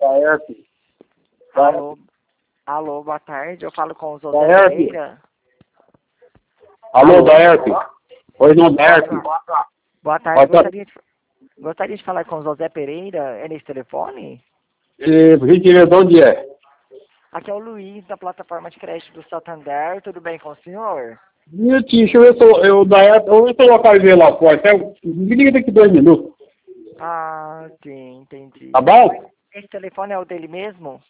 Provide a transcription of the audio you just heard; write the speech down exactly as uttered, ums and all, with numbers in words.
Daerte. Alô, alô, boa tarde. Eu falo com o José Daerte. Pereira. Alô, Daerte. Oi, não, Daerte. Boa tarde. Gostaria de, gostaria de falar com o José Pereira. É nesse telefone? E, gentileza, de onde é? Aqui é o Luiz, da plataforma de crédito do Santander. Tudo bem com o senhor? Minutinho, deixa eu ver se eu, eu, Daerte, eu, eu localizei lá fora. Até, me liga daqui dois minutos. Ah, sim, entendi. Tá bom? Esse telefone é o dele mesmo?